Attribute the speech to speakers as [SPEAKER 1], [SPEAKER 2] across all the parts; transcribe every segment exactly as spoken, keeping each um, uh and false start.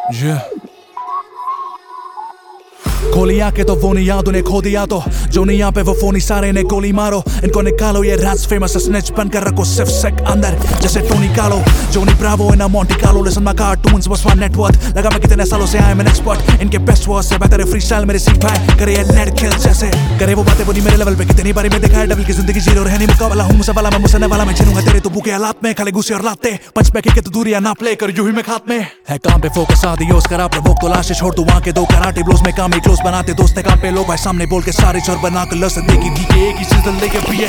[SPEAKER 1] Yeah. खोली आंखें तो वो नहीं याद उन्हें खो दिया तो जो नहीं यहाँ पे वो फोनी सारे ने गोली मारो इनको निकालो ये रैंस फेमस स्नेच बनकर रखो सिर्फ सेक अंदर जैसे टोनी कालो Johnny Bravo in Monte Carlo listen my cartoons was one network लगा मैं कितने सालों से आई एम एन एक्सपर्ट इनके बेस्ट वर्ड्स से बेहतर फ्री स्टाइल मेरे सीख पाए करे ये नेट किल जैसे करे वो बातें बोली मेरे लेवल पे कितनी बारी मैं देखा है डबल की जिंदगी जीरो रहने मुकाबला हूं मुझसे वाला मैं मुझसे वाला मैं झेलूंगा तेरे तो बुके हालात में खाली गुस्से और लाते पंच पैके के तो दूरियां ना प्ले कर यूं ही मैं खात में है काम पे फोकस आदियोस करा प्रवोक तो लाश छोड़ तू वहां के दो कराटे ब्लोज में काम ही क्लोज बनाते दोस्त काम पे लोग भाई सामने बोल के सारे चोर बना कर लसन देखी दी के एक ही चीज लेके पिए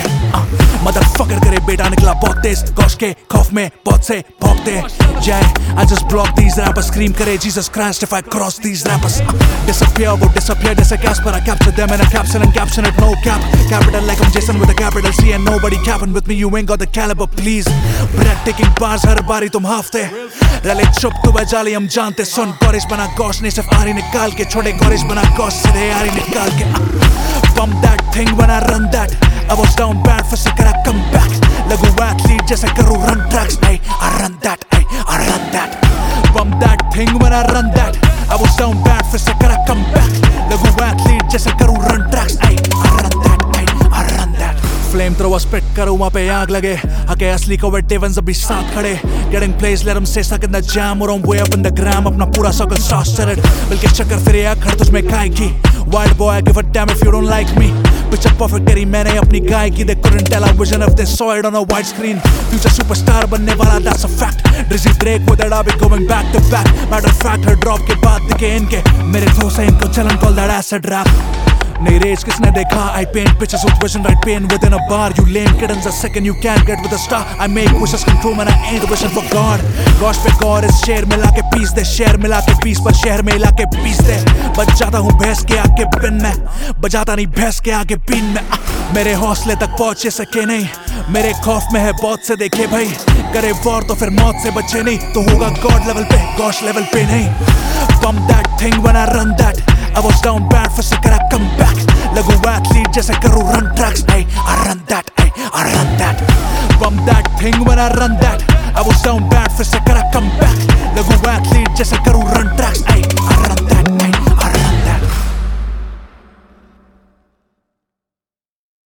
[SPEAKER 1] मदरफकर करे बेटा निकला बहुत तेज गॉश के खौफ में बहुत से भौंकते जाए I just block these rappers scream करे Jesus Christ if I cross these rappers uh, disappear वो disappear जैसे Casper I capture them in a capsule and caption it no cap capital like I'm Jason with a capital C and nobody capping with me you ain't got the caliber please breathtaking bars हर बारी तुम हाफते रले चुप तो बजाली हम जानते सुन गॉरिश बना gosh नहीं सिर्फ आरी निकाल के छोड़े गॉरिश बना गॉश सीधे आरी निकाल के bump that thing when I run that I was down bad for sick and I come back लगू athlete जैसे करूँ run tracks ay I run that ay I run that bump that thing when I run that I was down bad for sick and I come back लगू athlete जैसे करूँ run tracks ay I run that ay I run that flame thrower spit करूँ वहाँ पे आग लगे हके असली कोविड डेवंस अभी साथ खड़े getting plays let them stay stuck in the jam or I'm way up in the gram अपना पूरा circle starts to it बल्कि चक्कर फिर या खड़ तुझ में काय की wild boy I give a damn if you don't like me picture perfect करी मैंने अपनी गायकी they couldn't tell our vision if they saw it on a wide screen future superstar बनने वाला that's a fact Drizzy Drake with it I'll be going back to back matter of fact her drop के बाद दिखे इनके मेरे flow से इनको चलन call that acid rap नहीं रेज किसने देखा I paint pictures with vision right pain within a bar you lame kiddens a second you can't get with a star I make wishes come true man I ain't wishing for God gosh पे God is शेर मिला के piece दे शेर मिला के piece पर शहर में इला के पीस दे बच जाता हूँ भैंस के आगे पिन में बजाता नहीं भैंस के आगे पिन में मेरे हौसले तक पहुँचे सके नहीं मेरे खौफ में है बहुत से देखे भाई करे वॉर तो फिर मौत से बचे नहीं तो होगा गॉड लेवल पे गॉश लेवल पे नहीं bump that thing when I run that I was down bad for sick and I come back लगू athlete जैसे करूँ run tracks ay I run that ay I run that bump that thing when I run that I was down bad for sick and I come back लगू athlete जैसे करूँ run tracks ay I run that ay